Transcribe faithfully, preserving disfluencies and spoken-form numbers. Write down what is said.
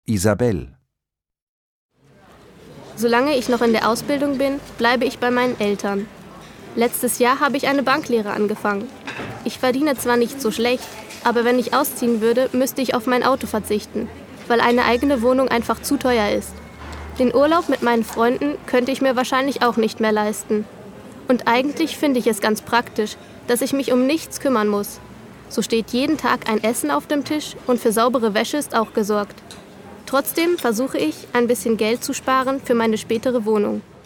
Isabel. Solange ich noch in der Ausbildung bin, bleibe ich bei meinen Eltern. Letztes Jahr habe ich eine Banklehre angefangen. Ich verdiene zwar nicht so schlecht, aber wenn ich ausziehen würde, müsste ich auf mein Auto verzichten, weil eine eigene Wohnung einfach zu teuer ist. Den Urlaub mit meinen Freunden könnte ich mir wahrscheinlich auch nicht mehr leisten. Und eigentlich finde ich es ganz praktisch, dass ich mich um nichts kümmern muss. So steht jeden Tag ein Essen auf dem Tisch und für saubere Wäsche ist auch gesorgt. Trotzdem versuche ich, ein bisschen Geld zu sparen für meine spätere Wohnung.